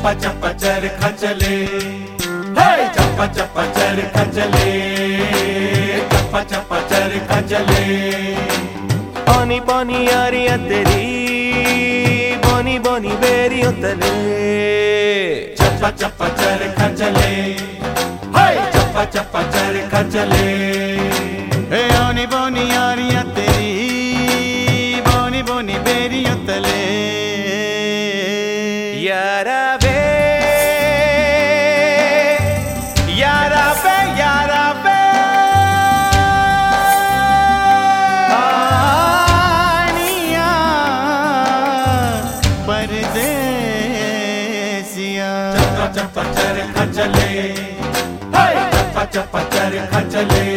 चप्पा चप्पा चरखा चले, चप्पा चप्पा चरखा चले, चप्पा चप्पा चरखा चले। पानी पानी यारियां तेरी, बोनी बोनी बेरियों तले। चप्पा चप्पा चरखा चले, चप्पा चप्पा चरखा चले। ओनी बोनी यारियां तेरी, बोनी बोनी बेरियों तले। यारा बे, यारा बे, यारा बे। आनिया परदेसिया। चप्पा चप्पा चरखा चले, चप्पा चप्पा चरखा चले।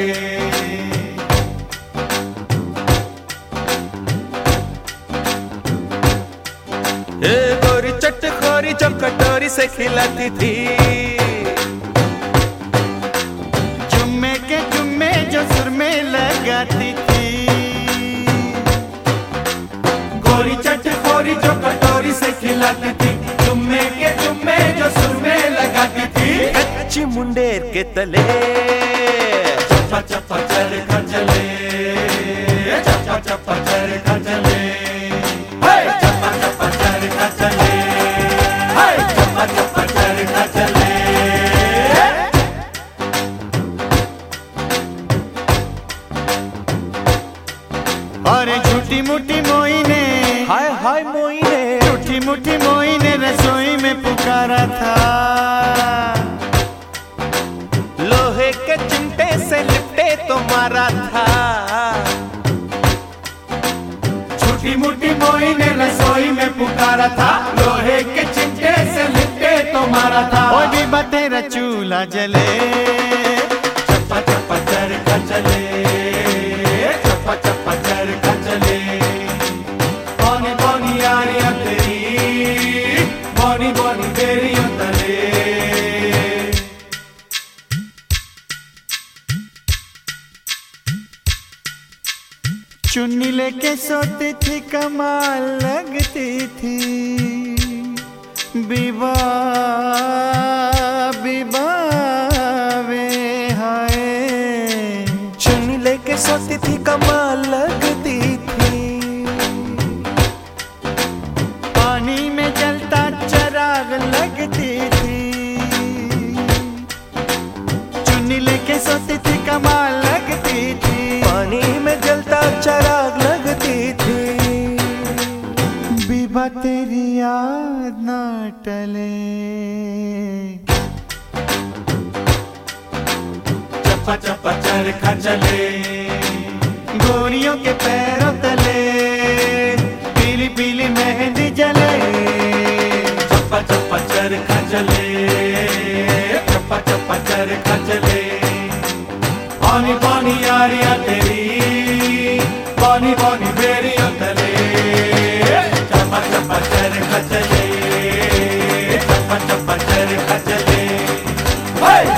गोरी चटखोरी जो कटोरी से खिलाती थी, जुम्मे के जुम्मे जो सुर में लगाती थी। गोरी चटखोरी जो कटोरी से खिलाती थी, जुम्मे के जुम्मे जो सुर में लगाती थी। कच्ची मुंडेर के तले। चप्पा चप्पा चरखा चले, चप्पा चप्पा चरखा चले। चप्पा चप्पा चरखा चले, चप्पा चप्पा चरखा चले। और झूठी मुठी मोई ने, हाय हाय मोई ने, झूठी मुठी मोई ने रसोई में पुकारा था। लोहे के चिमटे से लिपटे तो मारा था। झूठी मुठी मोई ने रसोई में पुकारा था, लोहे के चिमटे से लिपटे तो मारा था। ओ डिब्बा तेरा चूल्हा जले। चप्पा चप्पा चरखा चले, चप्पा चप्पा चरखा चले। बोनी बोनी यारियां तेरी, बोनी बोनी बेरियों तले। चुन्नी लेके सोती थी, कमाल लगती थी। बीबा बीबा वे हाय। चुन्नी लेके सोती थी, कमाल लगती थी। पानी में जलता चराग लगती थी। चुन्नी लेके सोती थी, कमाल लगती थी। पानी में जलता चराग लगती थी। बीबा तेरी याद ना टले। चप्पा चप्पा चरखा चले, गोरियों के पैरों तले पीली पीली मेहंदी जले। चप्पा चप्पा चरखा चले, चप्पा चप्पा चरखा चले। बोनी बोनी यारियां तेरी, बोनी बोनी बेरियों तले। चप्पा चप्पा चरखा चले, चप्पा चप्पा चरखा चले।